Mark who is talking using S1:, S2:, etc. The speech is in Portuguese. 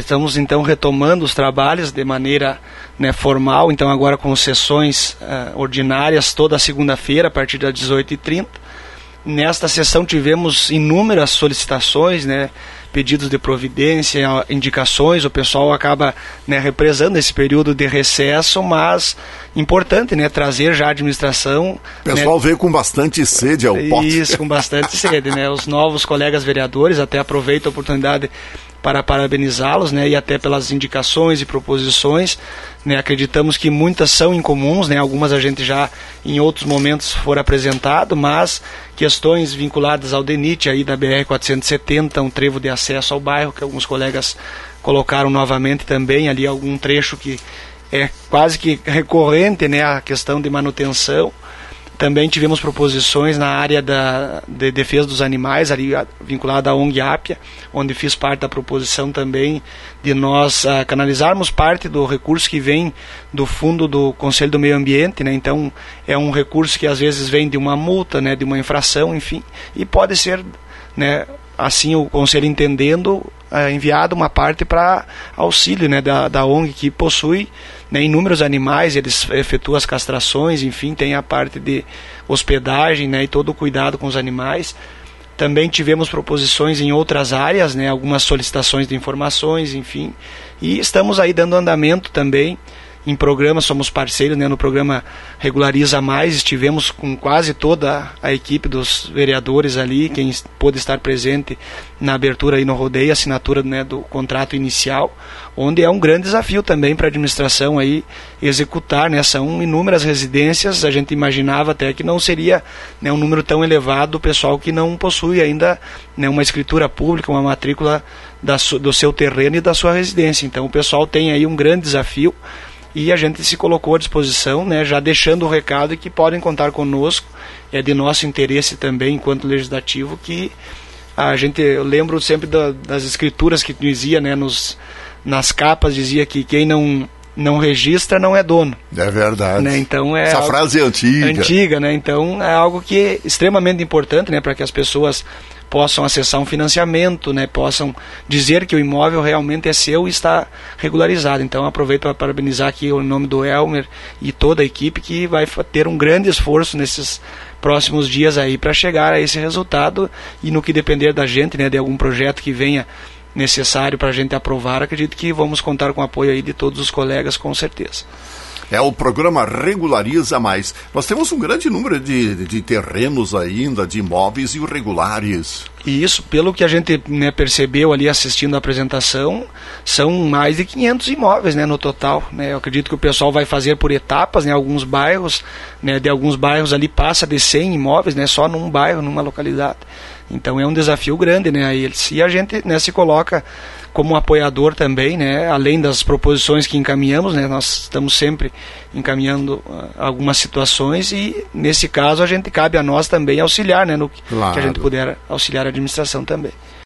S1: estamos então retomando os trabalhos de maneira, né, formal, então agora com sessões ordinárias toda segunda-feira a partir das 18h30. Nesta sessão tivemos inúmeras solicitações, né, pedidos de providência, indicações. O pessoal acaba, né, represando esse período de recesso, mas importante, né, trazer já a administração.
S2: O pessoal, né, veio com bastante sede ao pote.
S1: Isso, com bastante sede, né? Os novos colegas vereadores, até aproveito a oportunidade para parabenizá-los, né, e até pelas indicações e proposições, né, acreditamos que muitas são incomuns, né, algumas a gente já em outros momentos for apresentado, mas questões vinculadas ao DENIT aí da BR-470, um trevo de acesso ao bairro, que alguns colegas colocaram novamente também, ali algum trecho que é quase que recorrente, né, a questão de manutenção. Também tivemos proposições na área de defesa dos animais, ali vinculada à ONG Ápia, onde fiz parte da proposição também de nós canalizarmos parte do recurso que vem do fundo do Conselho do Meio Ambiente, né? Então é um recurso que às vezes vem de uma multa, né, de uma infração, enfim, e pode ser, né, assim o Conselho entendendo, enviado uma parte para auxílio, né, da ONG que possui, né, inúmeros animais, eles efetuam as castrações, enfim, tem a parte de hospedagem, né, e todo o cuidado com os animais. Também tivemos proposições em outras áreas, né, algumas solicitações de informações, enfim, e estamos aí dando andamento também em programas, somos parceiros, né, no programa Regulariza Mais, estivemos com quase toda a equipe dos vereadores ali, quem pôde estar presente na abertura aí no rodeio, assinatura, né, do contrato inicial, onde é um grande desafio também para a administração aí executar, né, são inúmeras residências, a gente imaginava até que não seria, né, um número tão elevado do pessoal que não possui ainda, né, uma escritura pública, uma matrícula do seu terreno e da sua residência. Então o pessoal tem aí um grande desafio, e a gente se colocou à disposição, né, já deixando o recado que podem contar conosco, é de nosso interesse também, enquanto legislativo, que a gente, eu lembro sempre das escrituras que dizia, né, nas capas, dizia que quem não registra não é dono.
S2: É verdade.
S1: Né? Então
S2: essa frase é antiga.
S1: Né? Então é algo que é extremamente importante, né, para que as pessoas possam acessar um financiamento, né, possam dizer que o imóvel realmente é seu e está regularizado. Então aproveito para parabenizar aqui o nome do Elmer e toda a equipe que vai ter um grande esforço nesses próximos dias aí para chegar a esse resultado, e no que depender da gente, né, de algum projeto que venha necessário para a gente aprovar, acredito que vamos contar com o apoio aí de todos os colegas, com certeza.
S2: É o programa Regulariza Mais. Nós temos um grande número de terrenos ainda, de imóveis irregulares.
S1: E isso, pelo que a gente, né, percebeu ali assistindo a apresentação, são mais de 500 imóveis, né, no total. Né? Eu acredito que o pessoal vai fazer por etapas, né, alguns bairros, né, de alguns bairros ali passa de 100 imóveis, né, só num bairro, numa localidade. Então é um desafio grande, né, a eles. E a gente, né, se coloca como apoiador também, né, além das proposições que encaminhamos, né, nós estamos sempre encaminhando algumas situações, e nesse caso cabe a nós também auxiliar, né, no que a gente puder auxiliar a administração também.